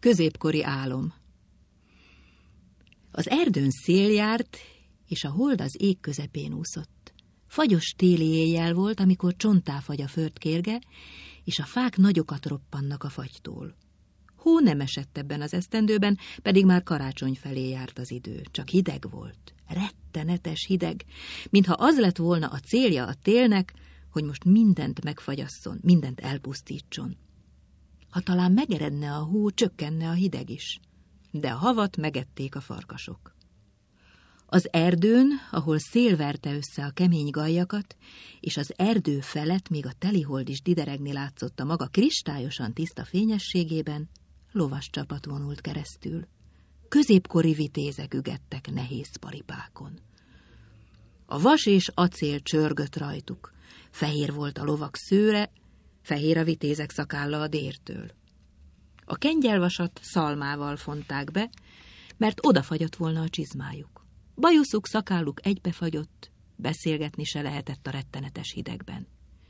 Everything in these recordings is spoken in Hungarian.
Középkori álom. Az erdőn szél járt, és a hold az ég közepén úszott. Fagyos téli éjjel volt, amikor csonttá fagy a földkérge, és a fák nagyokat roppannak a fagytól. Hó nem esett ebben az esztendőben, pedig már karácsony felé járt az idő. Csak hideg volt, rettenetes hideg, mintha az lett volna a célja a télnek, hogy most mindent megfagyasszon, mindent elpusztítson. Ha talán megeredne a hó, csökkenne a hideg is, de a havat megették a farkasok. Az erdőn, ahol szél verte össze a kemény gajjakat, és az erdő felett még a telihold is dideregni látszott a maga kristályosan tiszta fényességében, lovas csapat vonult keresztül. Középkori vitézek ügettek nehéz paripákon. A vas és acél csörgött rajtuk, fehér volt a lovak szőre, fehér a vitézek szakálla a dértől. A kengyelvasat szalmával fonták be, mert odafagyott volna a csizmájuk. Bajuszuk, szakálluk egybefagyott, beszélgetni se lehetett a rettenetes hidegben.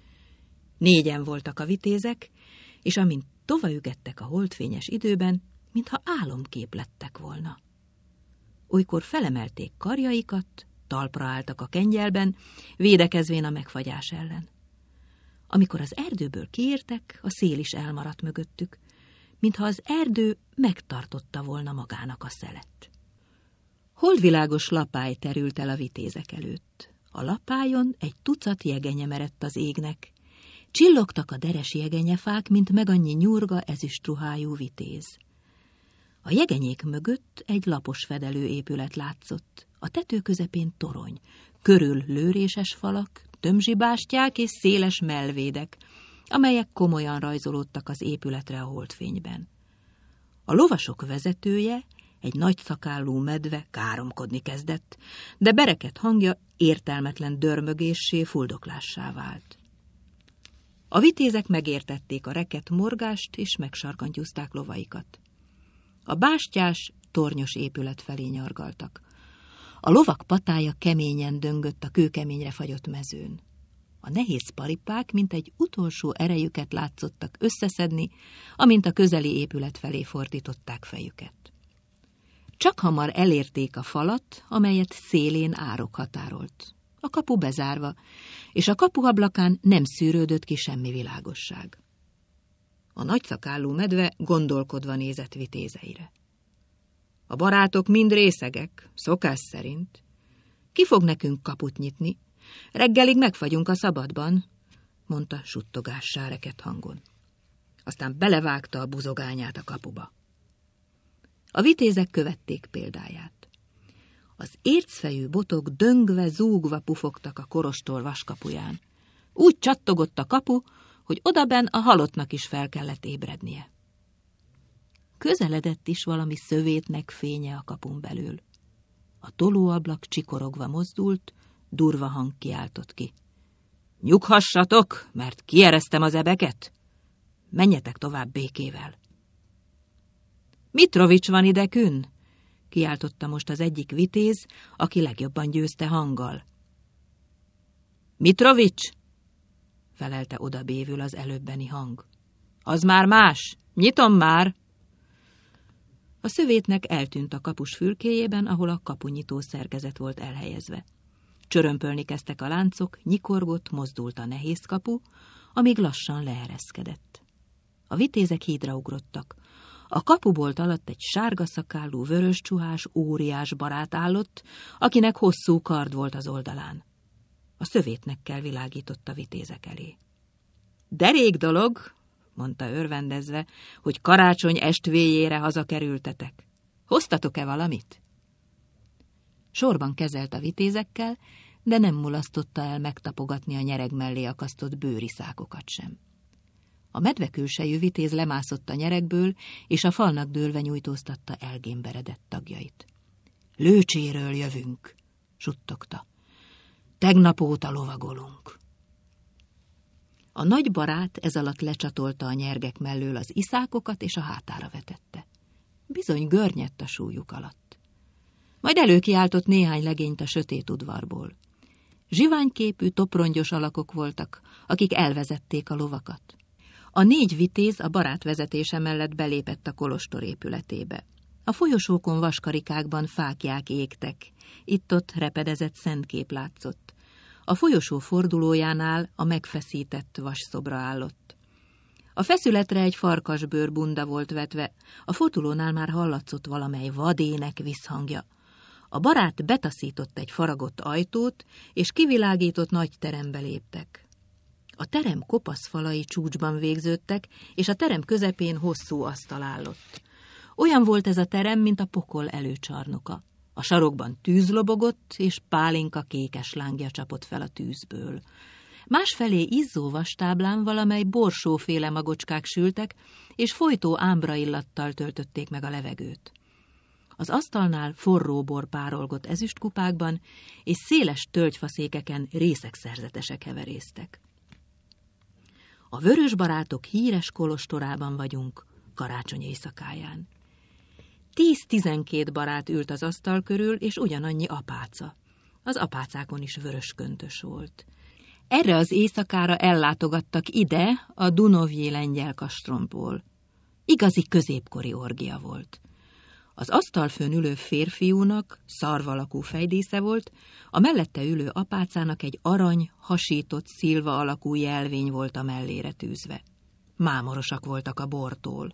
4 voltak a vitézek, és amint tovaügettek a holdfényes időben, mintha álomkép lettek volna. Olykor felemelték karjaikat, talpra álltak a kengyelben, védekezvén a megfagyás ellen. Amikor az erdőből kiértek, a szél is elmaradt mögöttük, mintha az erdő megtartotta volna magának a szelet. Holdvilágos lapály terült el a vitézek előtt. A lapályon egy tucat jegenye merett az égnek. Csillogtak a deres jegenyefák, mint megannyi nyurga ezüstruhájú vitéz. A jegenyék mögött egy lapos fedelő épület látszott. A tető közepén torony, körül lőréses falak, tömzsibástyák és széles mellvédek, amelyek komolyan rajzolódtak az épületre a holdfényben. A lovasok vezetője, egy nagy szakállú medve káromkodni kezdett, de bereket hangja értelmetlen dörmögéssé, fuldoklássá vált. A vitézek megértették a reket morgást, és megsarkantyúzták lovaikat. A bástyás, tornyos épület felé nyargaltak. A lovak patája keményen döngött a kőkeményre fagyott mezőn. A nehéz paripák, mint egy utolsó erejüket látszottak összeszedni, amint a közeli épület felé fordították fejüket. Csak hamar elérték a falat, amelyet szélén árok határolt. A kapu bezárva, és a kapuablakán nem szűrődött ki semmi világosság. A nagyszakállú medve gondolkodva nézett vitézeire. A barátok mind részegek, szokás szerint. Ki fog nekünk kaput nyitni? Reggelig megfagyunk a szabadban, mondta suttogássá reket hangon. Aztán belevágta a buzogányát a kapuba. A vitézek követték példáját. Az ércfejű botok döngve, zúgva pufogtak a korostor vaskapuján. Úgy csattogott a kapu, hogy odabenn a halottnak is fel kellett ébrednie. Közeledett is valami szövétnek fénye a kapun belül. A tolóablak csikorogva mozdult, durva hang kiáltott ki. Nyughassatok, mert kieresztem az ebeket! Menjetek tovább békével! Mitrovics van ide künn? Kiáltotta most az egyik vitéz, aki legjobban győzte hanggal. Mitrovics? Felelte odabévül az előbbeni hang. Az már más, nyitom már! A szövétnek eltűnt a kapus fülkéjében, ahol a kapunyitó szerkezet volt elhelyezve. Csörömpölni kezdtek a láncok, nyikorgott, mozdult a nehéz kapu, amíg lassan leereszkedett. A vitézek hídra ugrottak. A kapubolt alatt egy sárga szakállú, vörös csuhás, óriás barát állott, akinek hosszú kard volt az oldalán. A szövétnekkel világított a vitézek elé. Derék dolog, mondta örvendezve, hogy karácsony estvéjére hazakerültetek. Hoztatok-e valamit? Sorban kezelt a vitézekkel, de nem mulasztotta el megtapogatni a nyereg mellé akasztott bőriszákokat sem. A medvekülsejű vitéz lemászott a nyeregből, és a falnak dőlve nyújtóztatta elgémberedett tagjait. Lőcséről jövünk, suttogta. Tegnap óta lovagolunk. A nagy barát ez alatt lecsatolta a nyergek mellől az iszákokat, és a hátára vetette. Bizony görnyedt a súlyuk alatt. Majd előkiáltott néhány legényt a sötét udvarból. Zsiványképű, toprongyos alakok voltak, akik elvezették a lovakat. A 4 vitéz a barát vezetése mellett belépett a kolostor épületébe. A folyosókon vaskarikákban fáklyák égtek, itt-ott repedezett szentkép látszott. A folyosó fordulójánál a megfeszített vasszobra állott. A feszületre egy farkasbőr bunda volt vetve, a fotulónál már hallatszott valamely vadének visszhangja. A barát betaszított egy faragott ajtót, és kivilágított nagy terembe léptek. A terem kopasz falai csúcsban végződtek, és a terem közepén hosszú asztal állott. Olyan volt ez a terem, mint a pokol előcsarnoka. A sarokban tűz lobogott, és pálinka kékes lángja csapott fel a tűzből. Másfelé izzó vastáblán valamely borsóféle magocskák sültek, és folytó ámbra illattal töltötték meg a levegőt. Az asztalnál forró bor párolgott ezüstkupákban, és széles tölgyfaszékeken részegszerzetesek heverésztek. A vörös barátok híres kolostorában vagyunk, karácsony éjszakáján. 10-12 barát ült az asztal körül, és ugyanannyi apáca. Az apácákon is vörös köntös volt. Erre az éjszakára ellátogattak ide a Dunovjé lengyel kastrompból. Igazi középkori orgia volt. Az asztalfőn ülő férfiúnak szarvalakú fejdísze volt, a mellette ülő apácának egy arany, hasított szilva alakú jelvény volt a mellére tűzve. Mámorosak voltak a bortól.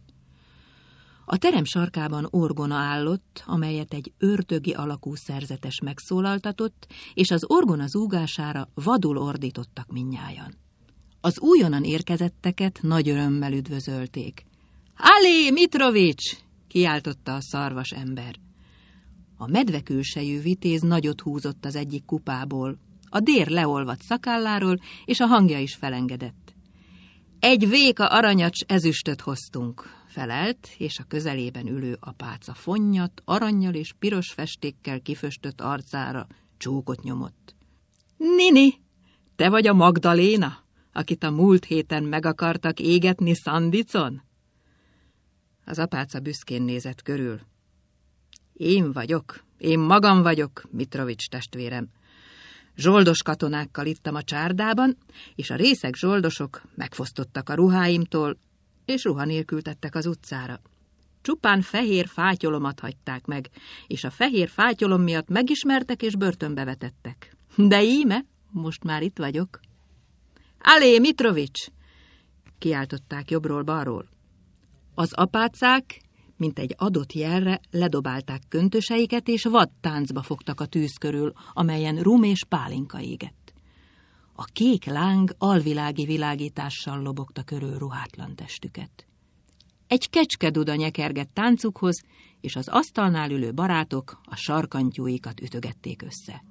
A terem sarkában orgona állott, amelyet egy ördögi alakú szerzetes megszólaltatott, és az orgona zúgására vadul ordítottak mindnyájan. Az újonnan érkezetteket nagy örömmel üdvözölték. Alé, Mitrovics! Kiáltotta a szarvas ember. A medvekülsejű vitéz nagyot húzott az egyik kupából. A dér leolvadt szakálláról, és a hangja is felengedett. Egy véka aranyacs ezüstöt hoztunk, felelt, és a közelében ülő apáca fonnyat, arannyal és piros festékkel kiföstött arcára csókot nyomott. Nini, te vagy a Magdaléna, akit a múlt héten meg akartak égetni Szandicon? Az apáca büszkén nézett körül. Én magam vagyok, Mitrovics testvérem. Zsoldos katonákkal ittam a csárdában, és a részeg zsoldosok megfosztottak a ruháimtól, és ruha nélkül tettek az utcára. Csupán fehér fátyolomat hagyták meg, és a fehér fátyolom miatt megismertek és börtönbe vetettek. De íme, most már itt vagyok. Alé, Mitrovics! Kiáltották jobbról-balról. Az apácák, mint egy adott jelre, ledobálták köntöseiket, és vad táncba fogtak a tűz körül, amelyen rum és pálinka égett. A kék láng alvilági világítással lobogta körül ruhátlan testüket. Egy kecskeduda nyekergett táncukhoz, és az asztalnál ülő barátok a sarkantyúikat ütögették össze.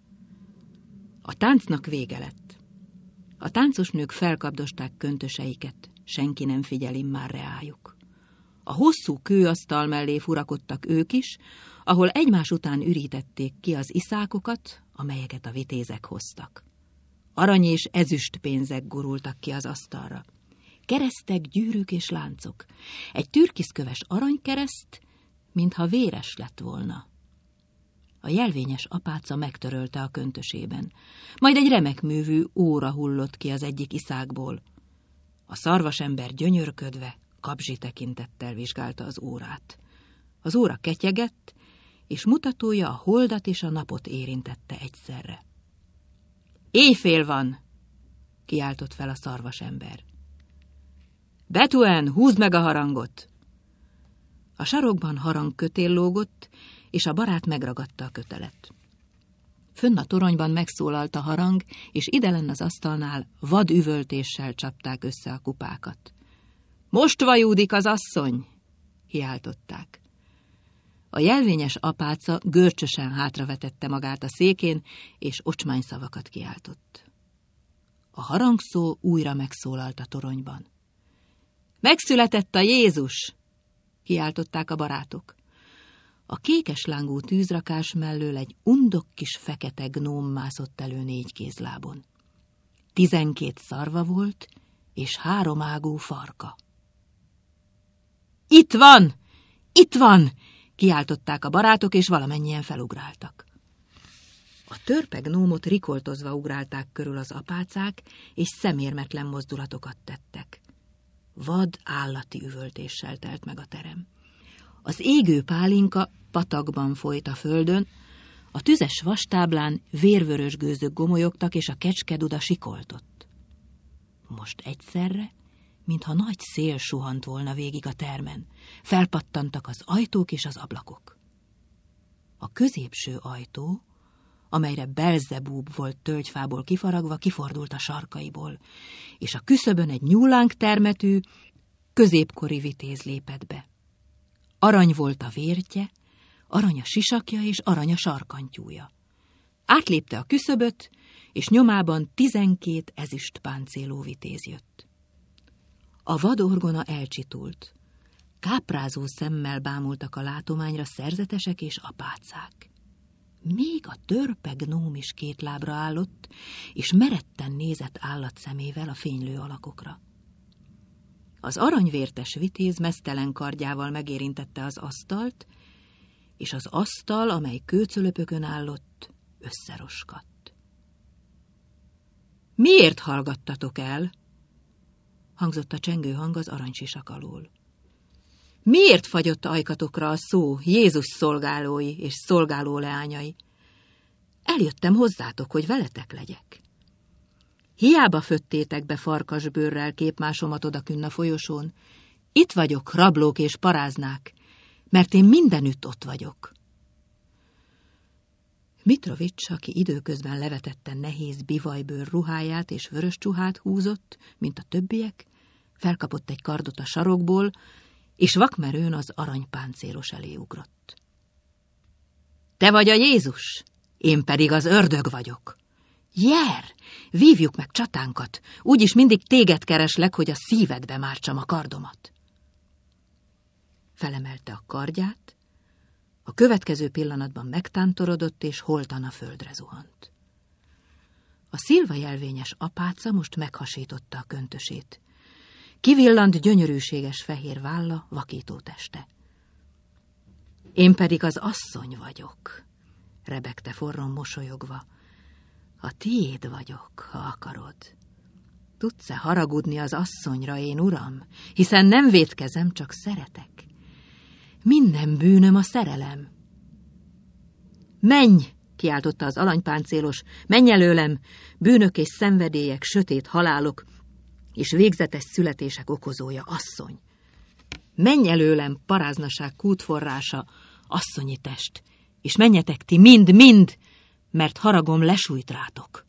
A táncnak vége lett. A táncosnők felkapdosták köntöseiket, senki nem figyel immár reájuk. A hosszú kőasztal mellé furakodtak ők is, ahol egymás után ürítették ki az iszákokat, amelyeket a vitézek hoztak. Arany és ezüst pénzek gurultak ki az asztalra. Keresztek, gyűrűk és láncok. Egy türkiszköves aranykereszt, mintha véres lett volna. A jelvényes apáca megtörölte a köntösében. Majd egy remekművű óra hullott ki az egyik iszákból. A szarvasember gyönyörködve, kabzsi tekintettel vizsgálta az órát. Az óra ketyegett, és mutatója a holdat és a napot érintette egyszerre. Éjfél van! Kiáltott fel a szarvasember. Betuen, húzd meg a harangot! A sarokban harangkötél lógott, és a barát megragadta a kötelet. Fönn a toronyban megszólalt a harang, és idelen az asztalnál vad üvöltéssel csapták össze a kupákat. Most vajúdik az asszony! Kiáltották. A jelvényes apáca görcsösen hátravetette magát a székén, és ocsmány szavakat kiáltott. A harangszó újra megszólalt a toronyban. Megszületett a Jézus! Kiáltották a barátok. A kékes lángú tűzrakás mellől egy undok kis fekete gnóm mászott elő 4 kézlábon. 12 szarva volt, és 3 ágú farka. Itt van! Itt van! Kiáltották a barátok, és valamennyien felugráltak. A törpe gnómot rikoltozva ugrálták körül az apácák, és szemérmetlen mozdulatokat tettek. vad állati üvöltéssel telt meg a terem. Az égő pálinka patakban folyt a földön, a tüzes vastáblán vérvörös gőzök gomolyogtak, és a kecskeduda sikoltott. Most egyszerre, mintha nagy szél suhant volna végig a termen, felpattantak az ajtók és az ablakok. A középső ajtó, amelyre Belzebúb volt tölgyfából kifaragva, kifordult a sarkaiból, és a küszöbön egy nyúlánk termetű, középkori vitéz lépett be. Arany volt a vértje, arany a sisakja és arany a sarkantyúja. Átlépte a küszöböt, és nyomában 12 ezüst páncéló vitéz jött. A vadorgona elcsitult. Káprázó szemmel bámultak a látományra szerzetesek és apácák. Még a törpe gnóm is két lábra állott, és meretten nézett állatszemével a fénylő alakokra. Az aranyvértes vitéz meztelen kardjával megérintette az asztalt, és az asztal, amely kőcölöpökön állott, összeroskadt. Miért hallgattatok el? Hangzott a csengő hang az aranysisak alól. Miért fagyott ajkatokra a szó, Jézus szolgálói és szolgáló leányai? Eljöttem hozzátok, hogy veletek legyek. Hiába föttétek be farkasbőrrel képmásomat odakünn a folyosón. Itt vagyok, rablók és paráznák, mert én mindenütt ott vagyok. Mitrovics, aki időközben levetette nehéz bivajbőr ruháját és vörös csuhát húzott, mint a többiek, felkapott egy kardot a sarokból, és vakmerőn az aranypáncélos elé ugrott. Te vagy a Jézus, én pedig az ördög vagyok. Jer, vívjuk meg csatánkat, úgyis mindig téged kereslek, hogy a szívedbe mártsam a kardomat. Felemelte a kardját, a következő pillanatban megtántorodott, és holtan a földre zuhant. A szilvajelvényes apáca most meghasította a köntösét. Kivillant gyönyörűséges fehér válla, vakító teste. Én pedig az asszony vagyok, rebegte forron mosolyogva. A tiéd vagyok, ha akarod. Tudsz-e haragudni az asszonyra, én uram, hiszen nem vétkezem, csak szeretek. Minden bűnöm a szerelem. Menj, kiáltotta az aranypáncélos, menj előlem, bűnök és szenvedélyek, sötét halálok, és végzetes születések okozója, asszony. Menj előlem, paráznaság kútforrása, asszonyi test, és menjetek ti mind, mert haragom lesújt rátok.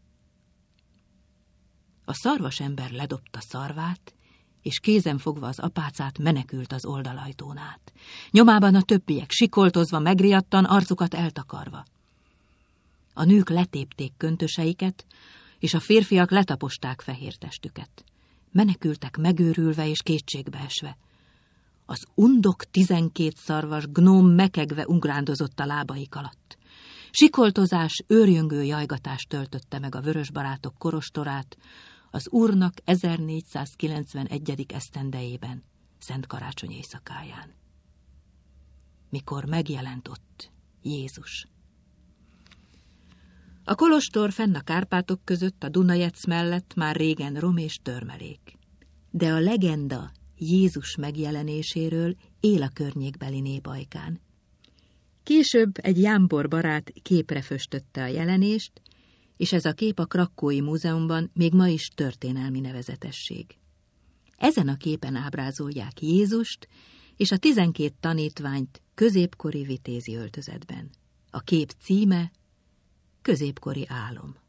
A szarvasember ledobta szarvát, és kézen fogva az apácát menekült az oldalajtón át. Nyomában a többiek, sikoltozva, megriadtan, arcukat eltakarva. A nők letépték köntöseiket, és a férfiak letaposták fehér testüket. Menekültek megőrülve és kétségbeesve. Az undok 12 szarvas gnóm mekegve ugrándozott a lábaik alatt. Sikoltozás, őrjöngő jajgatás töltötte meg a vörösbarátok korostorát az Úrnak 1491. esztendejében, Szent Karácsony éjszakáján. Mikor megjelent ott Jézus. A kolostor fenn a Kárpátok között, a Dunajec mellett már régen rom és törmelék. De a legenda Jézus megjelenéséről él a környékbeli nép ajkán. Később egy jámbor barát képre föstötte a jelenést, és ez a kép a Krakkói Múzeumban még ma is történelmi nevezetesség. Ezen a képen ábrázolják Jézust és a 12 tanítványt középkori vitézi öltözetben. A kép címe Középkori álom.